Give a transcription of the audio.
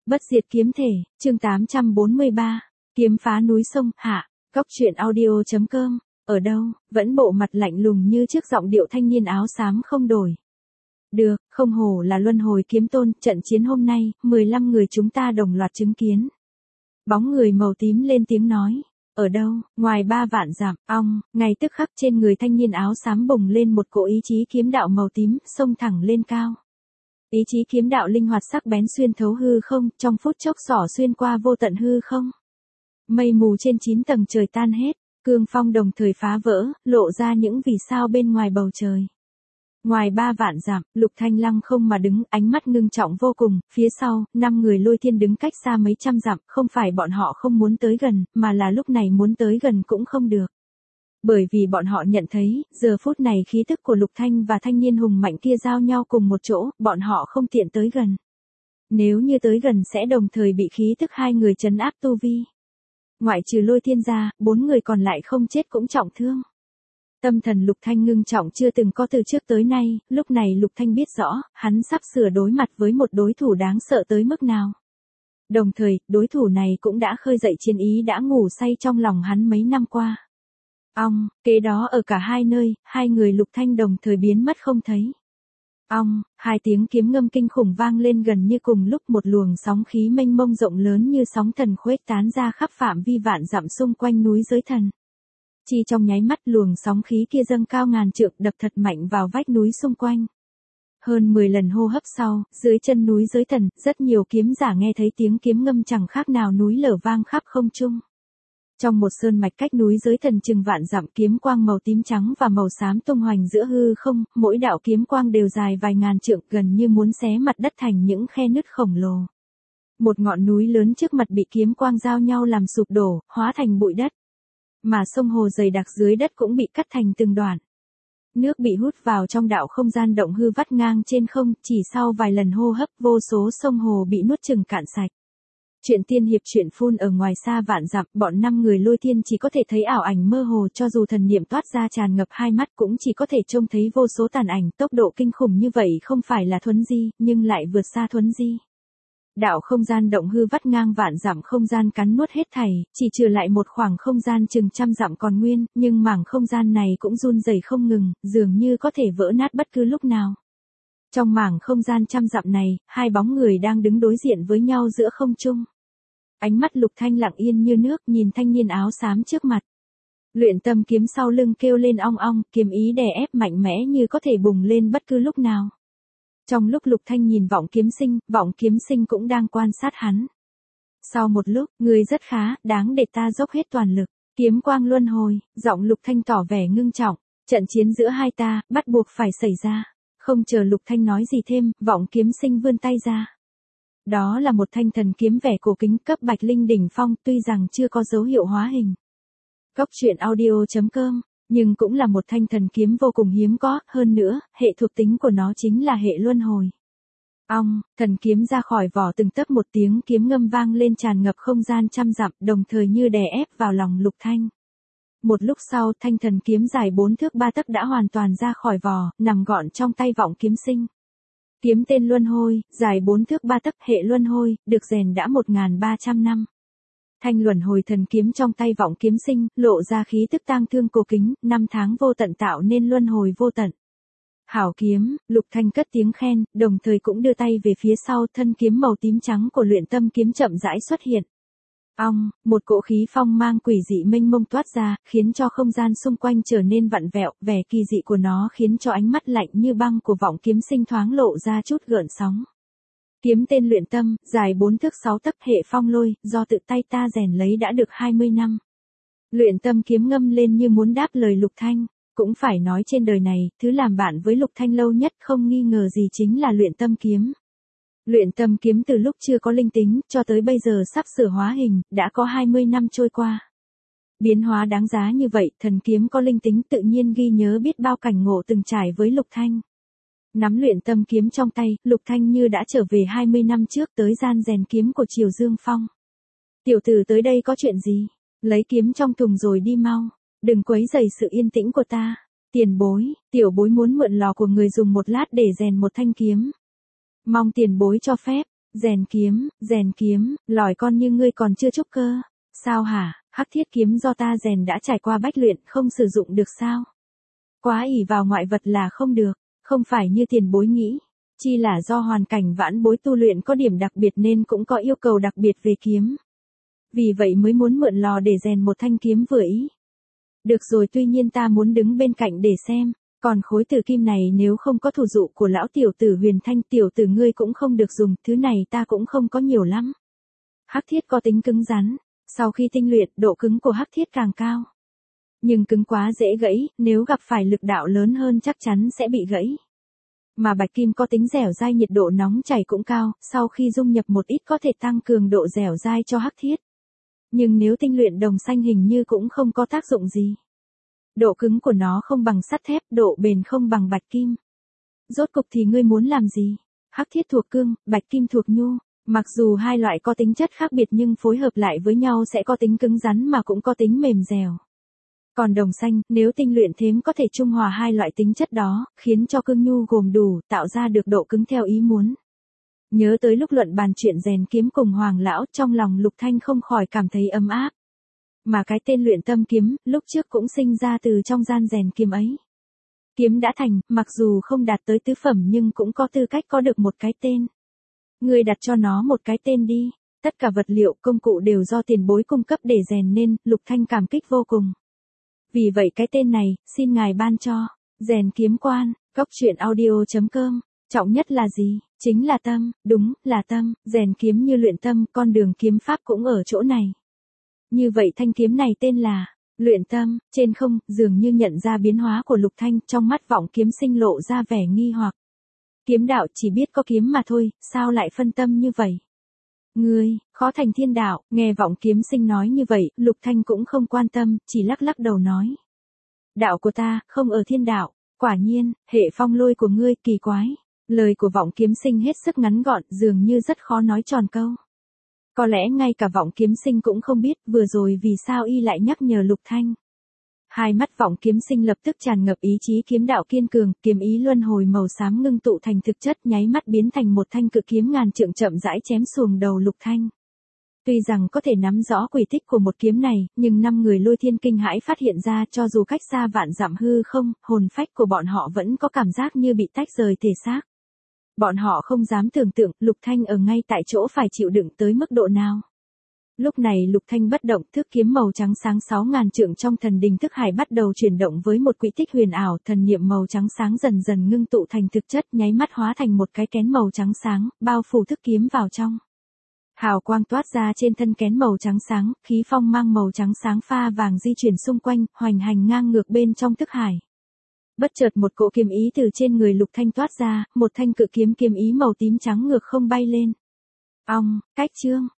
Bất diệt kiếm thể, chương 843, kiếm phá núi sông, hạ, Cóc truyện audio.com, ở đâu, vẫn bộ mặt lạnh lùng như trước, giọng điệu thanh niên áo xám không đổi. Được, không hổ là luân hồi kiếm tôn, trận chiến hôm nay, 15 người chúng ta đồng loạt chứng kiến. Bóng người màu tím lên tiếng nói, ở đâu, ngoài 3 vạn dặm, ngay tức khắc trên người thanh niên áo xám bùng lên một cỗ ý chí kiếm đạo màu tím, xông thẳng lên cao. Ý chí kiếm đạo linh hoạt sắc bén xuyên thấu hư không, trong phút chốc xỏ xuyên qua vô tận hư không. Mây mù trên 9 tầng trời tan hết, cương phong đồng thời phá vỡ, lộ ra những vì sao bên ngoài bầu trời. Ngoài 3 vạn dặm, Lục Thanh lăng không mà đứng, ánh mắt ngưng trọng vô cùng, phía sau, 5 người Lôi Thiên đứng cách xa mấy trăm dặm, không phải bọn họ không muốn tới gần, mà là lúc này muốn tới gần cũng không được. Bởi vì bọn họ nhận thấy, giờ phút này khí tức của Lục Thanh và thanh niên hùng mạnh kia giao nhau cùng một chỗ, bọn họ không tiện tới gần. Nếu như tới gần sẽ đồng thời bị khí tức hai người trấn áp tu vi. Ngoại trừ Lôi Thiên ra, 4 người còn lại không chết cũng trọng thương. Tâm thần Lục Thanh ngưng trọng chưa từng có từ trước tới nay, lúc này Lục Thanh biết rõ, hắn sắp sửa đối mặt với một đối thủ đáng sợ tới mức nào. Đồng thời, đối thủ này cũng đã khơi dậy chiến ý đã ngủ say trong lòng hắn mấy năm qua. Kế đó ở cả hai nơi, hai người Lục Thanh đồng thời biến mất không thấy. Hai tiếng kiếm ngâm kinh khủng vang lên gần như cùng lúc, một luồng sóng khí mênh mông rộng lớn như sóng thần khuếch tán ra khắp phạm vi vạn dặm xung quanh núi giới thần. Chỉ trong nháy mắt luồng sóng khí kia dâng cao ngàn trượng đập thật mạnh vào vách núi xung quanh. Hơn 10 lần hô hấp sau, dưới chân núi giới thần, rất nhiều kiếm giả nghe thấy tiếng kiếm ngâm chẳng khác nào núi lở vang khắp không trung. Trong một sơn mạch cách núi giới thần chừng vạn dặm, kiếm quang màu tím trắng và màu xám tung hoành giữa hư không, mỗi đạo kiếm quang đều dài vài ngàn trượng, gần như muốn xé mặt đất thành những khe nứt khổng lồ. Một ngọn núi lớn trước mặt bị kiếm quang giao nhau làm sụp đổ, hóa thành bụi đất. Mà sông hồ dày đặc dưới đất cũng bị cắt thành từng đoạn. Nước bị hút vào trong đạo không gian động hư vắt ngang trên không, chỉ sau vài lần hô hấp vô số sông hồ bị nuốt chừng cạn sạch. Chuyện tiên hiệp chuyện phun ở ngoài xa vạn dặm, bọn 5 người Lôi Thiên chỉ có thể thấy ảo ảnh mơ hồ, cho dù thần niệm toát ra tràn ngập hai mắt cũng chỉ có thể trông thấy vô số tàn ảnh, tốc độ kinh khủng như vậy không phải là thuấn di, nhưng lại vượt xa thuấn di. Đạo không gian động hư vắt ngang vạn dặm, không gian cắn nuốt hết thảy, chỉ trừ lại một khoảng không gian chừng trăm dặm còn nguyên, nhưng mảng không gian này cũng run rẩy không ngừng, dường như có thể vỡ nát bất cứ lúc nào. Trong mảng không gian trăm dặm này, hai bóng người đang đứng đối diện với nhau giữa không trung. Ánh mắt Lục Thanh lặng yên như nước, nhìn thanh niên áo xám trước mặt. Luyện tâm kiếm sau lưng kêu lên ong ong, kiếm ý đè ép mạnh mẽ như có thể bùng lên bất cứ lúc nào. Trong lúc Lục Thanh nhìn vọng kiếm sinh cũng đang quan sát hắn. Sau một lúc, người rất khá, đáng để ta dốc hết toàn lực. Kiếm quang luân hồi, giọng Lục Thanh tỏ vẻ ngưng trọng. Trận chiến giữa hai ta, bắt buộc phải xảy ra. Không chờ Lục Thanh nói gì thêm, vọng kiếm sinh vươn tay ra. Đó là một thanh thần kiếm vẻ cổ kính cấp bạch linh đỉnh phong, tuy rằng chưa có dấu hiệu hóa hình. Cóc truyện audio.com, nhưng cũng là một thanh thần kiếm vô cùng hiếm có, hơn nữa, hệ thuộc tính của nó chính là hệ luân hồi. Thần kiếm ra khỏi vỏ, từng tấc một tiếng kiếm ngâm vang lên tràn ngập không gian trăm dặm, đồng thời như đè ép vào lòng Lục Thanh. Một lúc sau, thanh thần kiếm dài 4 thước 3 tấc đã hoàn toàn ra khỏi vỏ, nằm gọn trong tay vọng kiếm sinh. Kiếm tên luân hồi, dài 4 thước 3 tấc, hệ luân hồi, được rèn đã 1300 năm. Thanh luân hồi thần kiếm trong tay vọng kiếm sinh, lộ ra khí tức tang thương cổ kính, 5 tháng vô tận tạo nên luân hồi vô tận. Hảo kiếm, Lục Thanh cất tiếng khen, đồng thời cũng đưa tay về phía sau, thân kiếm màu tím trắng của luyện tâm kiếm chậm rãi xuất hiện. Một cỗ khí phong mang quỷ dị mênh mông toát ra, khiến cho không gian xung quanh trở nên vặn vẹo, vẻ kỳ dị của nó khiến cho ánh mắt lạnh như băng của vọng kiếm sinh thoáng lộ ra chút gợn sóng. Kiếm tên luyện tâm, dài 4 thước 6 tấc, hệ phong lôi, do tự tay ta rèn lấy đã được 20 năm. Luyện tâm kiếm ngâm lên như muốn đáp lời Lục Thanh, cũng phải nói trên đời này, thứ làm bạn với Lục Thanh lâu nhất không nghi ngờ gì chính là luyện tâm kiếm. Luyện tâm kiếm từ lúc chưa có linh tính, cho tới bây giờ sắp sửa hóa hình, đã có 20 năm trôi qua. Biến hóa đáng giá như vậy, thần kiếm có linh tính tự nhiên ghi nhớ biết bao cảnh ngộ từng trải với Lục Thanh. Nắm luyện tâm kiếm trong tay, Lục Thanh như đã trở về 20 năm trước tới gian rèn kiếm của Triều Dương Phong. Tiểu tử tới đây có chuyện gì? Lấy kiếm trong thùng rồi đi mau. Đừng quấy rầy sự yên tĩnh của ta. Tiền bối, tiểu bối muốn mượn lò của người dùng một lát để rèn một thanh kiếm. Mong tiền bối cho phép. Rèn kiếm, lòi con như ngươi còn chưa trúc cơ. Sao hả, hắc thiết kiếm do ta rèn đã trải qua bách luyện, không sử dụng được sao? Quá ỷ vào ngoại vật là không được, không phải như tiền bối nghĩ. Chi là do hoàn cảnh vãn bối tu luyện có điểm đặc biệt nên cũng có yêu cầu đặc biệt về kiếm. Vì vậy mới muốn mượn lò để rèn một thanh kiếm vừa ý. Được rồi, tuy nhiên ta muốn đứng bên cạnh để xem, còn khối tử kim này nếu không có thủ dụ của lão tiểu tử Huyền Thanh, tiểu tử ngươi cũng không được dùng, thứ này ta cũng không có nhiều lắm. Hắc thiết có tính cứng rắn, sau khi tinh luyện, độ cứng của hắc thiết càng cao. Nhưng cứng quá dễ gãy, nếu gặp phải lực đạo lớn hơn chắc chắn sẽ bị gãy. Mà bạch kim có tính dẻo dai, nhiệt độ nóng chảy cũng cao, sau khi dung nhập một ít có thể tăng cường độ dẻo dai cho hắc thiết. Nhưng nếu tinh luyện đồng xanh hình như cũng không có tác dụng gì. Độ cứng của nó không bằng sắt thép, độ bền không bằng bạch kim. Rốt cục thì ngươi muốn làm gì? Hắc thiết thuộc cương, bạch kim thuộc nhu. Mặc dù hai loại có tính chất khác biệt nhưng phối hợp lại với nhau sẽ có tính cứng rắn mà cũng có tính mềm dẻo. Còn đồng xanh, nếu tinh luyện thêm có thể trung hòa hai loại tính chất đó, khiến cho cương nhu gồm đủ, tạo ra được độ cứng theo ý muốn. Nhớ tới lúc luận bàn chuyện rèn kiếm cùng Hoàng lão, trong lòng Lục Thanh không khỏi cảm thấy ấm áp. Mà cái tên Luyện Tâm kiếm, lúc trước cũng sinh ra từ trong gian rèn kiếm ấy. Kiếm đã thành, mặc dù không đạt tới tứ phẩm nhưng cũng có tư cách có được một cái tên. Ngươi đặt cho nó một cái tên đi. Tất cả vật liệu, công cụ đều do tiền bối cung cấp để rèn nên, Lục Thanh cảm kích vô cùng. Vì vậy cái tên này, xin ngài ban cho. Rèn kiếm quan, coctruyện.audio.com. Trọng nhất là gì? Chính là tâm, đúng, là tâm, rèn kiếm như luyện tâm, con đường kiếm pháp cũng ở chỗ này. Như vậy thanh kiếm này tên là Luyện Tâm. Trên không, dường như nhận ra biến hóa của Lục Thanh, trong mắt Vọng Kiếm Sinh lộ ra vẻ nghi hoặc. Kiếm đạo chỉ biết có kiếm mà thôi, sao lại phân tâm như vậy? Ngươi, khó thành thiên đạo, nghe Vọng Kiếm Sinh nói như vậy, Lục Thanh cũng không quan tâm, chỉ lắc lắc đầu nói. Đạo của ta, không ở thiên đạo, quả nhiên, hệ phong lôi của ngươi, kỳ quái. Lời của Vọng Kiếm Sinh hết sức ngắn gọn, dường như rất khó nói tròn câu. Có lẽ ngay cả Vọng Kiếm Sinh cũng không biết vừa rồi vì sao y lại nhắc nhở Lục Thanh. Hai mắt Vọng Kiếm Sinh lập tức tràn ngập ý chí kiếm đạo kiên cường, kiếm ý luân hồi màu xám ngưng tụ thành thực chất, nháy mắt biến thành một thanh cự kiếm ngàn trượng chậm rãi chém xuồng đầu Lục Thanh. Tuy rằng có thể nắm rõ quy tích của một kiếm này, nhưng 5 người Lôi Thiên kinh hãi phát hiện ra cho dù cách xa vạn dặm hư không, hồn phách của bọn họ vẫn có cảm giác như bị tách rời thể xác. Bọn họ không dám tưởng tượng Lục Thanh ở ngay tại chỗ phải chịu đựng tới mức độ nào. Lúc này Lục Thanh bất động, thước kiếm màu trắng sáng 6.000 trượng trong thần đình thức hải bắt đầu chuyển động với một quỹ tích huyền ảo, thần niệm màu trắng sáng dần dần ngưng tụ thành thực chất, nháy mắt hóa thành một cái kén màu trắng sáng, bao phủ thước kiếm vào trong. Hào quang toát ra trên thân kén màu trắng sáng, khí phong mang màu trắng sáng pha vàng di chuyển xung quanh, hoành hành ngang ngược bên trong thức hải. Bất chợt một cỗ kiếm ý từ trên người Lục Thanh toát ra, một thanh cự kiếm kiếm ý màu tím trắng ngược không bay lên. Ong, cách chương.